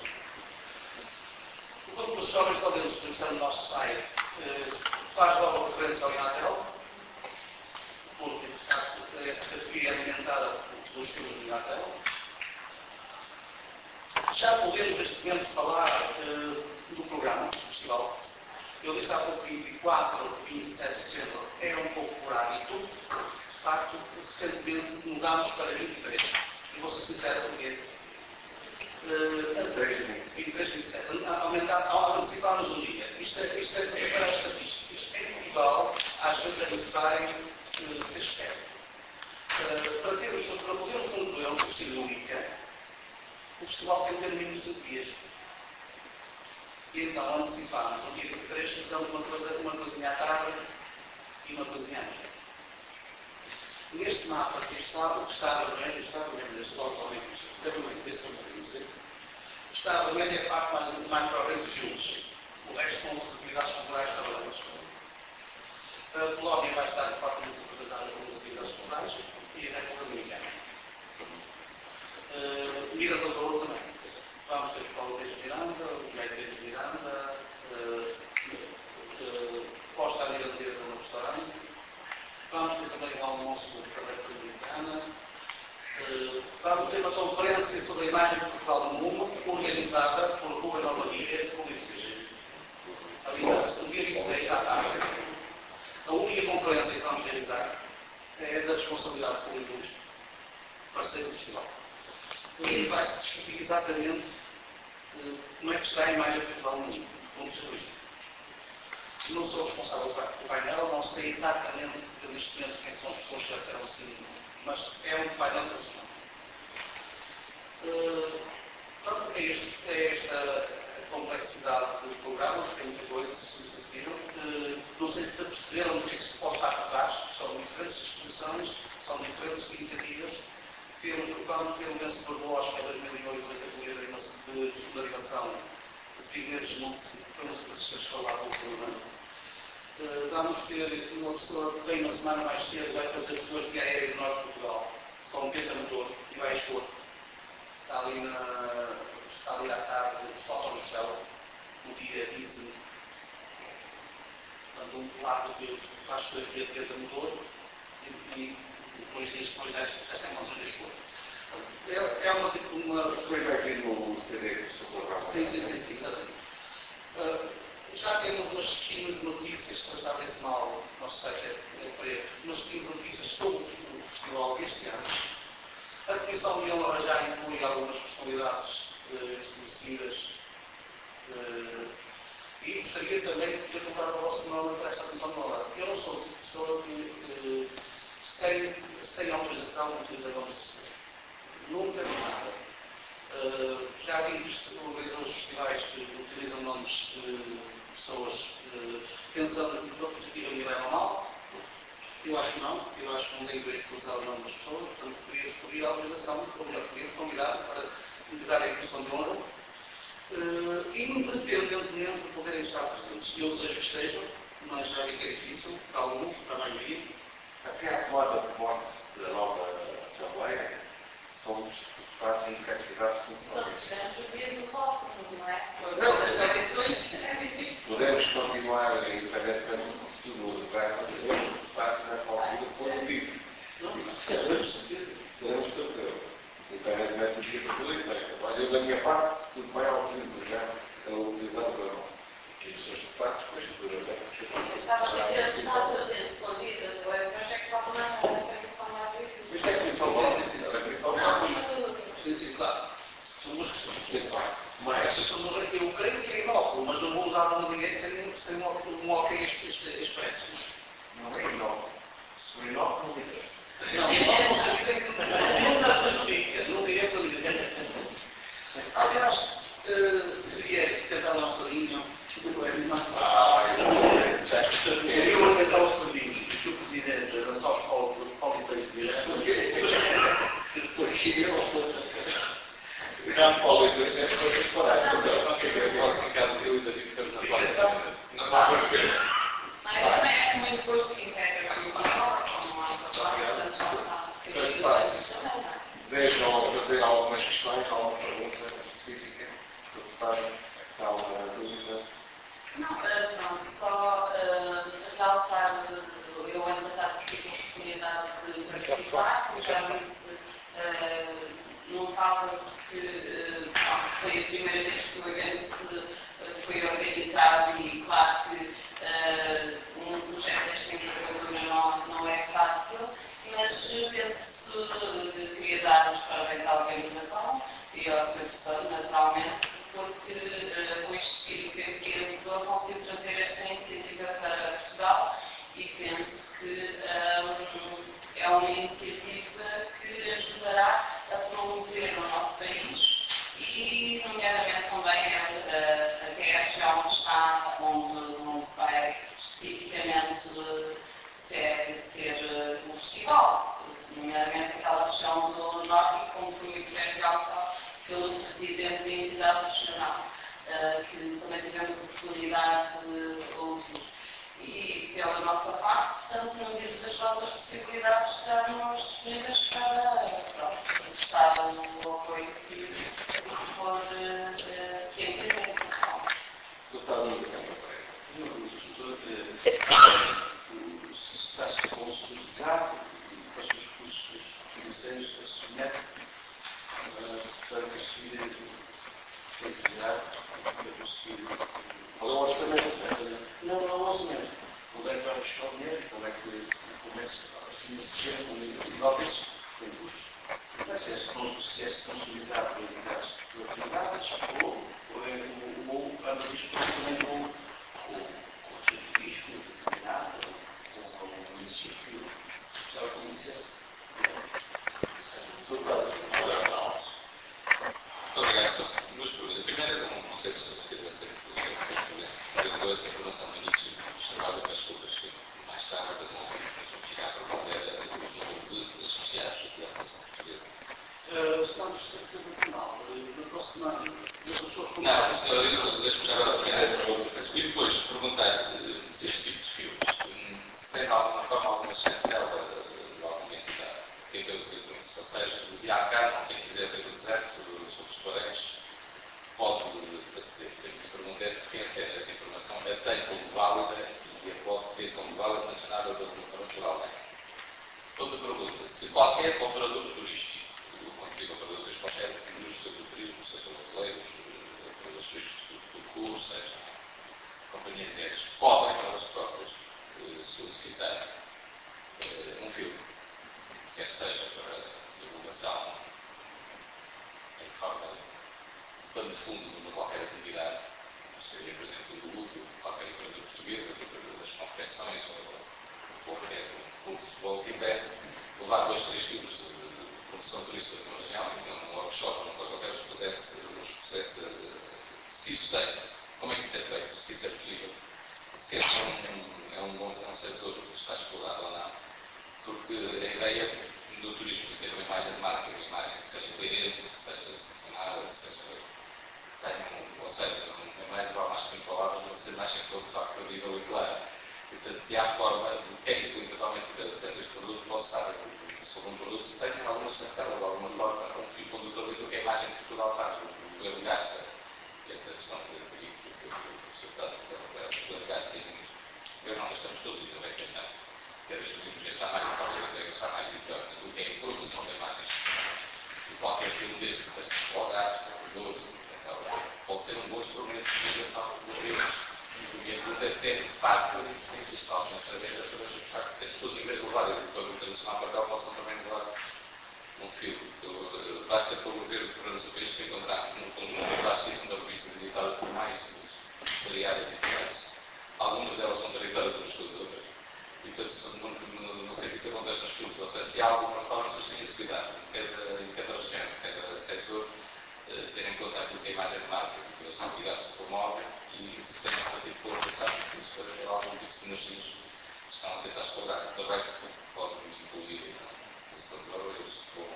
O grupo dos jovens podemos utilizar no nosso site, faz logo referência ao Inatel, porque de facto essa categoria é alimentada pelos filmes do Inatel. Já podemos neste momento falar do programa do festival. Eu disse há pouco 24, 27 de setembro é um pouco por hábito. De facto, recentemente mudámos para 23. E vou ser sincero, porque 23, 27. Antecipámos um dia. Isto é para as estatísticas. É igual às vezes a necessário ser esperto. Para podermos concluir um subsídio única, o festival tem que ter no mínimo 5 dias. E então antecipámos no dia 23, fizemos uma coisinha à tarde e uma coisinha à noite. Neste mapa aqui está o que está vermelho, está vermelho é a parte mais provavelmente dos filmes. O resto são as atividades culturais trabalhadas. A Polónia vai estar de facto muito representada pelas atividades culturais e a República Dominicana. Mira do Douro também. Vamos ter o Paulo de Miranda, o Médio de Miranda, Costa à Mirandesa no restaurante. Vamos ter também o almoço da República Dominicana. Vamos ter uma conferência sobre a imagem de Portugal no mundo, organizada por Ruben Alvarenga e por Luís. Aliás, no dia 26, à tarde, a única conferência que vamos realizar é da responsabilidade pública do parceiro do festival. E vai-se discutir exatamente como é que está a imagem de Portugal no mundo, como turismo. Não sou responsável pelo painel, não sei exatamente neste momento quem são as pessoas que já disseram assim, mas é um painel nacional. Pronto, é esta complexidade do programa, tem muita coisa, se assistiram. Não sei se perceberam do que é que se pode estar por trás, são diferentes exposições, são diferentes iniciativas. Vamos ter um vencedor do Oscar 2008 na categoria de animação de Figueiredo Monte, foi uma das pessoas que falavam do programa. Vamos ter uma pessoa que vem uma semana mais cedo, vai fazer fotografia aérea do Norte de Portugal, com um pentamotor e vai expor. Está ali à tarde, foto no céu, no dia 15. Portanto, um lado que faz fotografia de pentamotor e depois esta emoção de expor. É uma tipo uma. Depois vai vir no CD que estou colocando. Sim, exatamente. Já temos umas 15 notícias, se eu estava desse mal, não sei se é preto, umas 15 notícias sobre o festival este ano. A Comissão de Honra já inclui algumas personalidades conhecidas e gostaria também de poder colocar o vosso nome para esta Comissão de Honra. Eu não sou de pessoa que sem autorização utiliza nomes de pessoas. Nunca vi nada. Já vi organizadores de festivais que utilizam nomes de pessoas pensando que os outros aqui levam mal. Eu acho que não. Eu acho que não tem direito de usar o nome das pessoas. Portanto, queria escolher a autorização, ou melhor, queria-os convidar para integrarem a Comissão de Honra, independentemente de poderem estar presentes. Eu desejo que estejam, mas já vi que é difícil, para alguns, para a maioria. Até a tomada de posse da nova Assembleia, somos deputados em efetividade funcional. Só se tivermos o dia do voto, não é? Não, as eleições. Podemos continuar independentemente do futuro que vai fazer, deputados nessa altura foram vivos. Seremos certeza. Independentemente do dia das eleições. Olha, eu da minha parte, tudo bem, autorizo já a utilizar o nome. E os seus deputados, depois, seguramente. Eu estava a dizer antes de estar presente, escondidas, as eleições é que pode não é uma comissão mais difícil. Isto é comissão de Sim, claro. São duas questões. Mas eu creio que é inóculo, mas não vou usar o nome de ninguém sem um ok expresso. não é inóculo. Se o inóculo não é. Não, inóculo significa que nunca prejudica, nunca irá fazer. Aliás, seria tentar dar um sardinho, eu vou pensar o sardinho, que o Presidente da São Paulo porque eu Não, Paulo, eu já estou preparado. Eu posso ficar, eu e David ficamos na parte. Não vamos ver. mais questões, alguma pergunta específica? Se o deputado tem alguma dúvida? Não, pronto, só realçar, eu ano passado tive a oportunidade de participar, como já disse, não estava que foi a primeira vez que o evento foi organizado e claro que um projeto desta envergadura não é fácil, mas penso que queria dar os parabéns à organização e ao Sr. Professor, naturalmente, porque com este espírito empreendedor conseguiu trazer esta iniciativa para Portugal e penso que é uma iniciativa que ajudará a promover o nosso país e, nomeadamente, também até a região onde está, onde vai especificamente ser o festival, nomeadamente aquela região do Norte, como foi muito bem realçado pelo Presidente da Entidade Regional, que também tivemos a oportunidade de ouvir. E pela nossa parte, portanto, na medida das nossas possibilidades, estamos disponíveis para prestar o apoio que for entender. Se está-se consolidado e com os recursos financeiros da SUNET para conseguir enviar, para conseguir. Mas o orçamento? Não é orçamento. Onde é que vai buscar o dinheiro? Como é que começa a financiar com imóveis em custos? Se é sponsorizado por entidades privadas ou ambas as pessoas também com o seu turismo determinado, com o município, já como dissesse. Obrigado, Sr. Duas perguntas. A primeira, não sei se fez essa informação no início dos trabalhos, peço desculpas que mais tarde não ficar a responder o número de associados da Associação Portuguesa. Estamos cerca de final. Na próxima. Não, deixe-me agora terminar a pergunta. E depois perguntar se este tipo de filmes se tem de alguma forma alguma chancela de alguma entidade. O que é que eu dizer com isso? Ou seja, dizia há cá, quem quiser ter o deserto sobre os parentes, pode aceder. A minha pergunta é se quem acede a essa informação a tem como válida e a pode ter como válida sancionada da Doutora por alguém. Outra pergunta, se qualquer operador turístico, quando digo operador turístico, qualquer indústria do turismo, seja hoteleiros, operadores turísticos do curso, seja companhias aéreas, podem elas próprias solicitar um filme, quer seja para divulgação em forma de pano de fundo numa qualquer atividade, seria, por exemplo, do útil de qualquer empresa portuguesa, das confecções ou qualquer clube de futebol quisesse levar 2, 3 filmes de promoção turística de uma região, um workshop, uma coisa qualquer, expusesse se isso tem, como é que isso é feito, se isso é possível, se esse é um setor que está explorado ou não, porque a ideia do turismo de ter uma imagem de marca, uma imagem que seja coerente, que seja sancionada, que seja ou seja, não é mais igual mais que em palavras, mas ser mais sempre de facto credível e claro. Portanto, se há forma de quem eventualmente tiver acesso a este produto pode estar sobre um produto que tenha alguma chancela, de alguma forma, como fio condutor daquilo que a imagem que Portugal faz, o governo gasta. Esta questão que temos aqui, que o Sr. Deputado o governo gasta em eu não gastamos todos e também gastamos. Cada vez podemos gastar mais e talvez até gastar mais e pior naquilo que é a produção de imagens de qualquer filme deste, seja Algarve, Douro, pode ser um bom instrumento de divulgação do país. E a pergunta é sempre fácil e se existe alguma estratégia para saber que as pessoas, em vez de levarem o Plano Internacional para cá, possam também levar um filme. Basta promover o programa do país que encontramos num conjunto vastíssimo da revista digital por mais variadas entidades. Algumas delas contraditórias umas com as outras. E, portanto, não sei se isso acontece nos filmes, ou seja, se há alguma forma de ter esse cuidado em cada região, em cada setor, ter em conta aquilo que é a imagem de marca que as entidades se promovem e se tem esse tipo de colaboração, se isso para ter algum tipo de sinergias que estão a tentar explorar. Do resto, podem incluir a questão de valores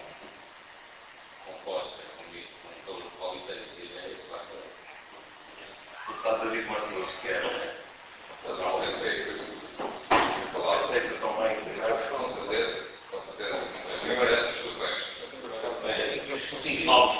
com posta, com politeiros e ideias, basta. O deputado David Martins quer. Mas não sei falar com certeza, essas discussões. Sim,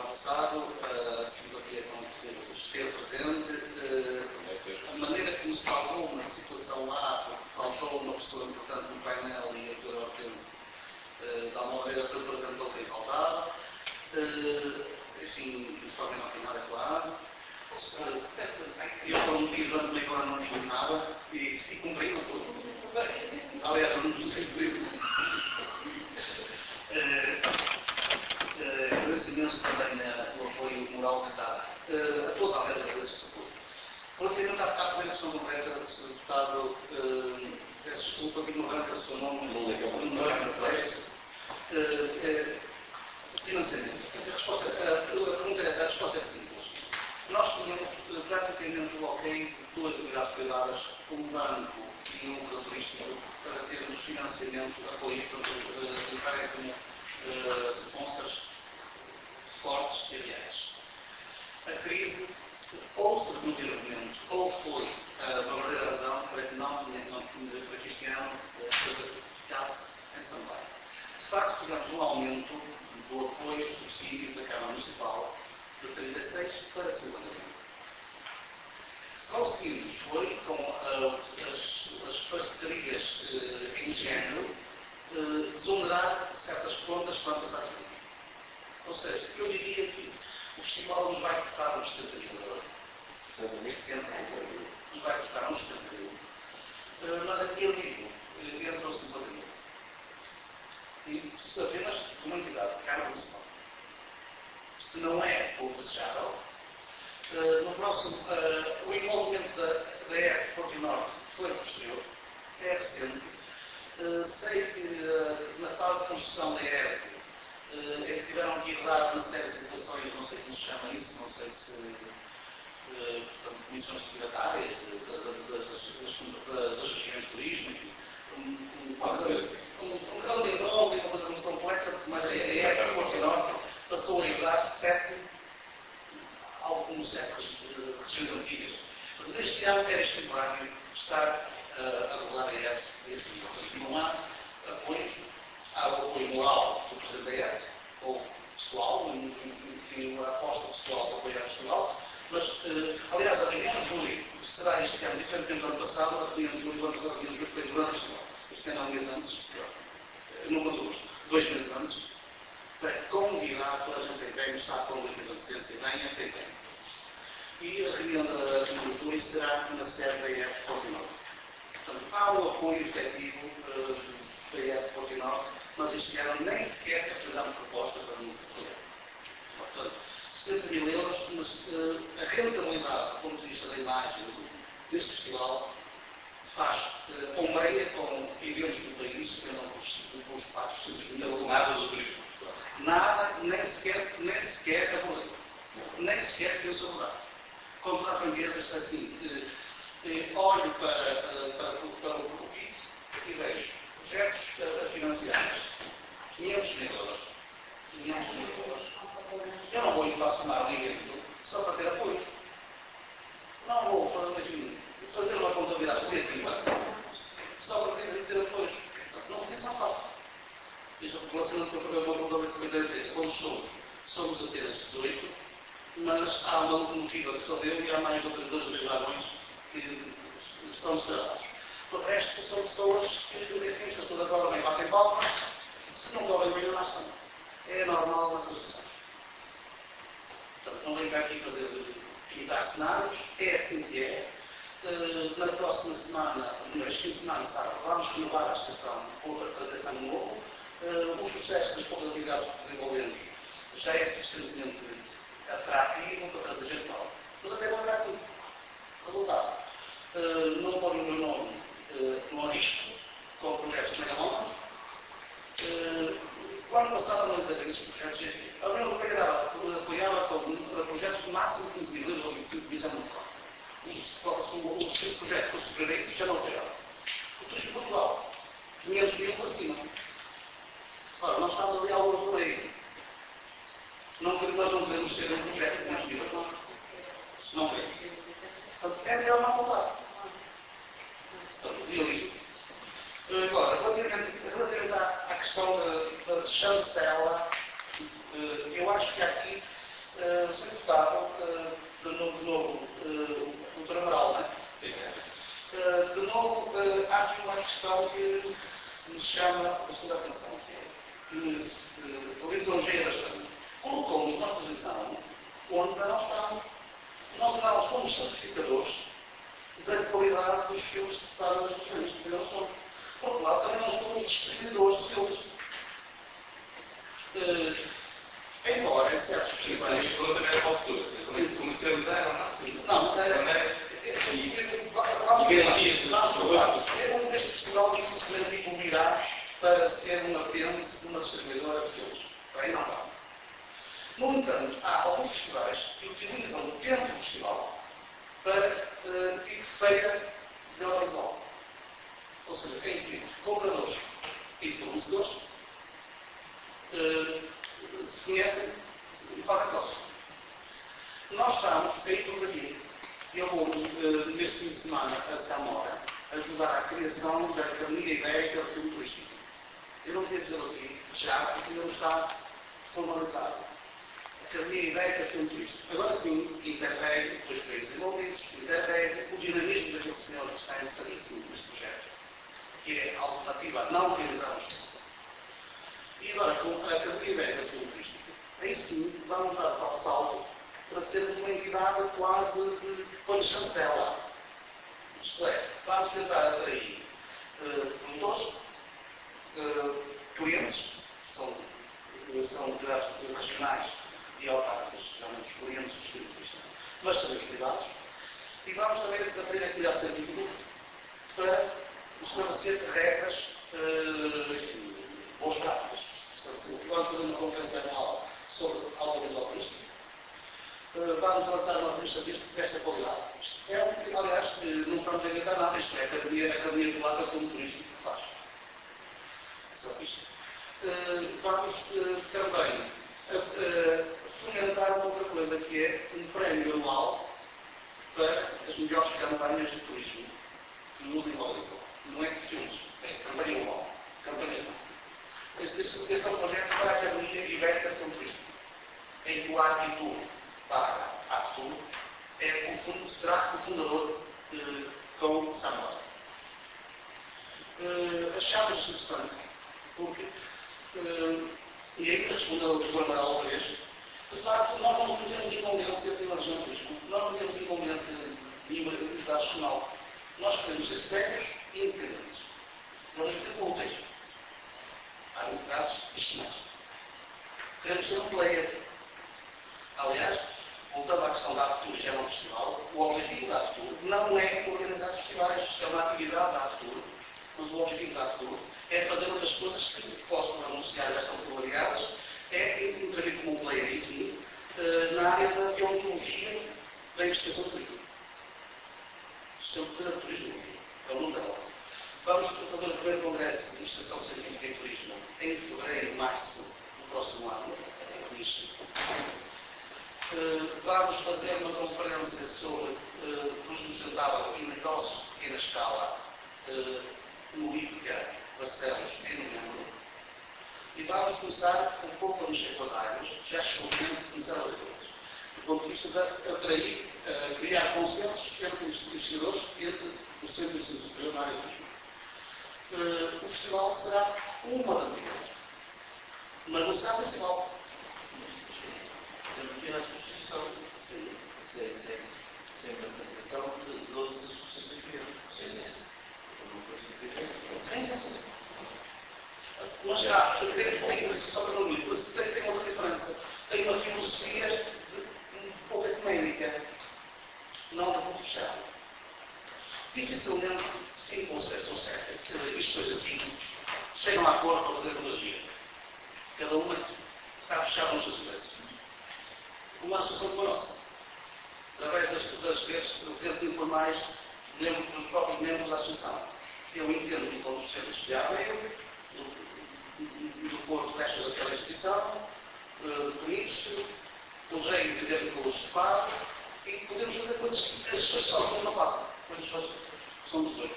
passado, a simpatia com que esteve presente, a maneira como salvou uma situação lá, porque faltou uma pessoa importante no painel e a doutora Hortense, de alguma maneira representou quem faltava, enfim, de forma imaginária quase. Eu prometi durante meia hora não digo nada e se cumpriram tudo. Aliás, eu não sei cumprir. Agradeço imenso também o apoio moral que está a dar. A toda a aliás, agradeço esse apoio. Relativamente à parte da questão concreta, Sr. Deputado, peço desculpa, tenho uma branca do seu nome, não lembro financiamento. A resposta é simples. Nós tínhamos praticamente o ok de duas entidades privadas, um banco e um operador turístico, para termos financiamento, apoio, entrarem como sponsors fortes e reais. A crise, ou se não teve argumento, ou foi uma verdadeira razão para que para que este ano a coisa ficasse em stand-by. De facto, tivemos um aumento do apoio do subsídio da Câmara Municipal de 36 para 50 mil. Conseguimos, foi com as parcerias em género, desonerar certas contas para o passar tudo. Ou seja, eu diria que o festival nos vai custar uns 70 mil. Nos vai custar uns 70 mil. Mas aqui eu digo, entre os 50 mil. E se apenas uma entidade, a Câmara Municipal. Não é o desejável. No próximo, o envolvimento da ERT Porto Norte foi posterior, é recente. Sei que na fase de construção da ERT é que tiveram que herdar uma série de situações, não sei como se chama isso, não sei se portanto, comissões secretárias das regiões de turismo, enfim. Um grande envolve, uma coisa muito complexa, mas a ERT Porto Norte passou a herdar 7 regiões antigas. Neste ano era extemporâneo estar a rodar a esse nível. Não há apoio, há o apoio moral do Presidente da ERT, ou pessoal, e a aposta pessoal para apoiar o festival, mas, aliás, a reunião de julho será este ano, diferentemente do ano passado, a reunião de julho, o ano passado, a reunião de julho foi durante o festival. Este ano há um mês antes, no mês de agosto, 2 meses antes, para convidar toda a gente tem bem, sabe com 2 meses de antecedência, venha, tem bem. E a reunião de julho será na sede da ERT Porto Norte. Portanto, há um apoio efetivo da ERT Porto Norte, mas este ano nem sequer apresentámos proposta para não fazer. Portanto, 70 mil euros, mas a rentabilidade, do ponto de vista da imagem deste festival, faz ombreia com eventos do país que andam por espaços nada do turismo. Nada, nem sequer abordei. Nem sequer pensou abordar. Com toda a franqueza, assim, olho para o profit e vejo projetos financiados 500 mil euros. 500 mil euros. Eu não vou inflacionar um evento só para ter apoio. Não vou fazer uma contabilidade criativa só para ter apoio. Não é só fácil. Isto relacionado com o programa contabilidade, quando somos apenas 18, mas há uma locomotiva que só deu e há mais de 2 ou 3 vagões que estão separados. O resto são pessoas que, enfim, se toda corre bem, batem palmas, se não correm bem, não estão. É normal nas associações. Portanto, não vem cá aqui pintar cenários, é assim que é. Na próxima semana, nas 15 semanas, vamos renovar a associação por apresentação de novo. O sucesso das poucas atividades que desenvolvemos já é suficientemente atrativo para trazer gente nova. Mas até agora é assim. Resultado. Não põe o meu nome no risco com projetos megalómanos. O ano passado analisei esses projetos e a União Europeia apoiava com projetos de máximo 15 mil euros ou 25 mil, já não me recordo. Se o projeto fosse superior a isso, já não apoiava. O turismo Portugal, 500 mil para cima. Ora, nós estamos ali alguns no meio. Nós não queremos ser um projeto de 500 mil euros. Não queremos. Portanto, é melhor não voltar. Portanto, realismo. Agora, relativamente à questão da chancela, eu acho que aqui Sr. Deputado, de novo, o Dr. Amaral, não é? Sim, de novo, há aqui uma questão que nos chama bastante a atenção, que me lisonjeia bastante. Colocou-nos numa posição onde nós não somos certificadores da qualidade dos filmes que se fazem nas regiões, porque não somos. Por outro lado, também não somos distribuidores de filmes. Embora em certos festivais... Isso também é para o futuro. Se comercializar ou não? Sim. Não, este festival dificilmente evoluirá para ser um apêndice de uma distribuidora de filmes. Bem, não passa. No entanto, há alguns festivais que utilizam o tempo do festival para tipo feira de audiovisual. Ou seja, em que compradores e fornecedores se conhecem e fazem negócio. Nós estamos aí por aqui. Eu vou, neste fim de semana, a Samora, ajudar à criação da Academia Ibérica de Filme Turístico. Eu não queria dizer aqui, já, porque ainda não está formalizado. Academia Ibérica de Filme Turístico. Agora sim, Interreg, dois países envolvidos, Interreg, o dinamismo daquele senhor que está interessadíssimo neste projeto, que é a alternativa a não realizarmos. E agora, com a Academia Ibérica de Filme Turístico, aí sim vamos dar tal salto para sermos uma entidade quase de chancela. Isto é, vamos tentar atrair produtores, clientes, são entidades regionais e autárquicas, geralmente os clientes dos turistas, mas também os privados, e vamos também atrair a atividade científica para estabelecer regras, boas práticas. Vamos fazer uma conferência anual sobre audiovisual turístico. Vamos lançar uma revista desta qualidade. Isto é, aliás, não estamos a inventar nada, isto é a Academia Polaca de Filme Turístico que faz. Só isto. Vamos também fomentar uma outra coisa, que é um prémio anual para as melhores campanhas de turismo que usem o audiovisual. Não é de filmes, é campanha anual. Campanhas não. Este é um projeto para a Academia Ibérica de Filme Turístico, em que o Arquitur Actur será o fundador com Samora. Achamos interessante, porque, e ainda respondeu o Dr. Amaral outra vez, de facto, nós não temos incumbência de emergência turismo, nós não temos incumbência de identidade nacional. Nós queremos ser sérios e independentes. Nós não temos úteis às entidades nacionais. Queremos ser um player. Aliás, voltando à questão da Actur e já no festival, o objetivo da Actur não é organizar festivais, isto é uma atividade da Actur, mas o objetivo da Actur é fazer uma das coisas que possam anunciar esta popularidade, é intervir como um player em si, na área da deontologia da investigação do turismo. Isto é uma coisa de turismo, é o nome dela. Vamos fazer o primeiro congresso de investigação científica em turismo em fevereiro, março do próximo ano, em Nicho. Vamos fazer uma conferência sobre turismo sustentável e negócios de pequena escala no IPCA, Barcelos, em novembro. E vamos começar um pouco a mexer com as águas, já chegou o tempo de começar a fazer coisas. Do ponto de vista de atrair, criar consensos entre os investigadores e entre o Centro de Ensino Superior na área do turismo. O festival será uma das atividades, mas não será a principal. Temos aqui a nossa exposição, sem apresentação de todas as exposições de criança. Mas já, só para não ir, tem outra diferença. Tem uma filosofia um pouco ecuménica, não de muito fechado. Dificilmente 5 ou 6 ou 7, isto é assim, chegam a acordo para fazer pedagogia. Cada uma está fechada nos seus interesses. Uma associação como a nossa, através das redes informais dos próprios membros da associação. Eu entendo que quando os centros de Aveiro, do Porto fecha daquela instituição, do Tunísio, o Rei entender com o Estado, e podemos fazer coisas que as pessoas sozinhas não fazem. Coisas que são 18.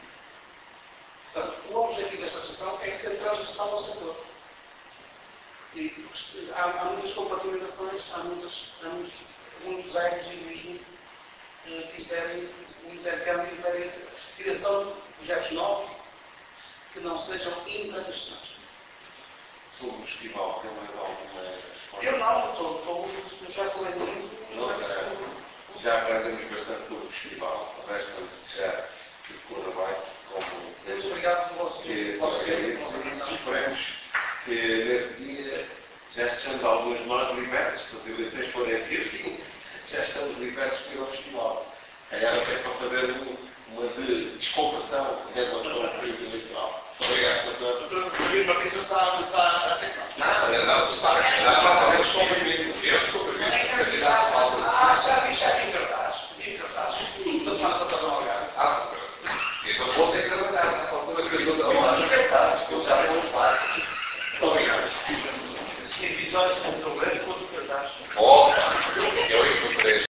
Portanto, o objetivo desta associação é ser transversal ao setor. E há muitas compartimentações, há muitos egos e egoísmos que impedem o intercâmbio, impedem a criação de projetos novos que não sejam internacionais. Sobre o festival, tem mais alguma resposta? Eu não, já falei muito. Já aprendemos bastante sobre o festival, resta-me desejar que corra bem, como muito obrigado pelo vosso tempo. Esperemos que nesse dia já estejamos alguns nós libertos, se as eleições forem a seguir, fim, já estamos libertos pelo festival. Se calhar até para fazer uma descompressão em relação ao período eleitoral. Obrigado, Sr. Doutor Martins não está a aceitar. Não, está. Já vi.